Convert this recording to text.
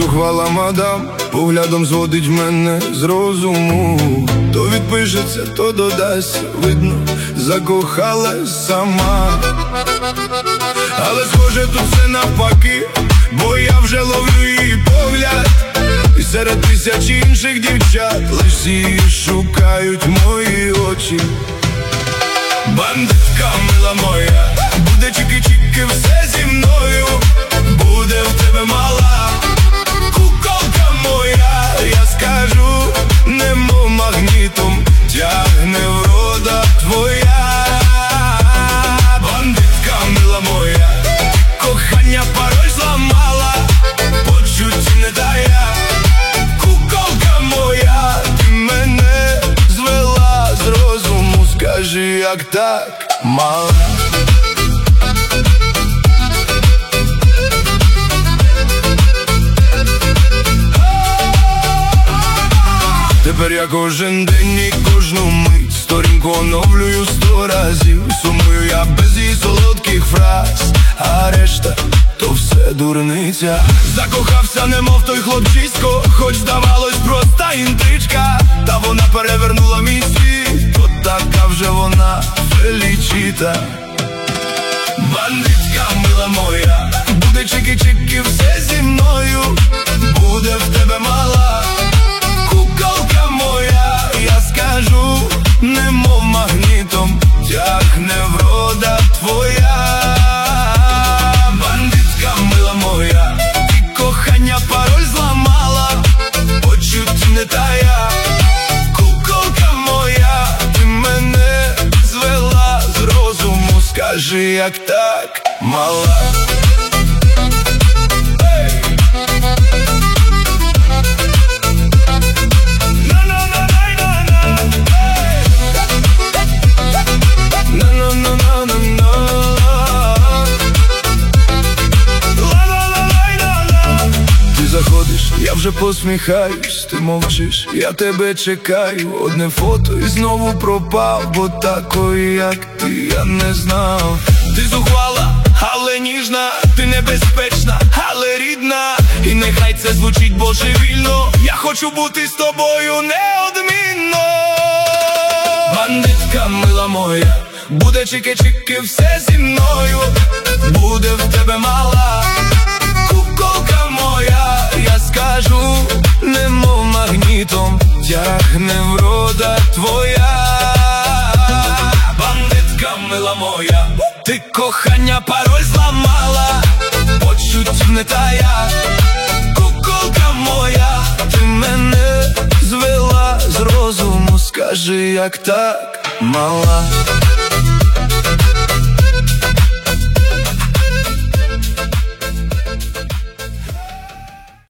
зухвала мадам поглядом зводить мене з розуму. То відпишеться, то додасть, видно, закохалась сама. Але схоже тут все навпаки, бо я вже ловлю її погляд. І серед тисяч інших дівчат лиш її шукають мої очі. Бандитка мила моя, буде чики-чики все зі мною. Буде в тебе мала куколка моя. Я скажу, немов магнітом тягне врода твоя. Бандитка мила моя, кохання пароль зламала, почуттів не дая. Куколка моя, ти мене звела з розуму. Скажи, як так, мала? Тепер я кожен день і кожну мить сторінку оновлюю 100 разів. Сумую я без її солодких фраз, а решта то все дурниця. Закохався немов той хлопчисько, хоч здавалось проста інтричка. Та вона перевернула мій світ, от така вже вона Фелічіта. Бандитка мила моя, буде чики-чики все зі мною. Буде в тебе мала куколка моя. Я скажу, немов магнітом тягне врода твоя. Бандитка мила моя, ти кохання пароль зламала, почуттів не тая. Куколка моя, ти мене звела з розуму. Скажи, як так, мала? Я вже посміхаюсь, ти мовчиш, я тебе чекаю. Одне фото і знову пропав, бо такої, як ти, я не знав. Ти зухвала, але ніжна, ти небезпечна, але рідна. І нехай це звучить божевільно, я хочу бути з тобою неодмінно. Бандитка мила моя, буде чики-чики все зі мною. Буде в тебе мала куколка моя. Я скажу, немов магнітом тягне врода твоя. Бандитка мила моя, ти кохання пароль зламала, почуттів не тая. Куколка моя, ти мене звела з розуму. Скажи, як так, мала?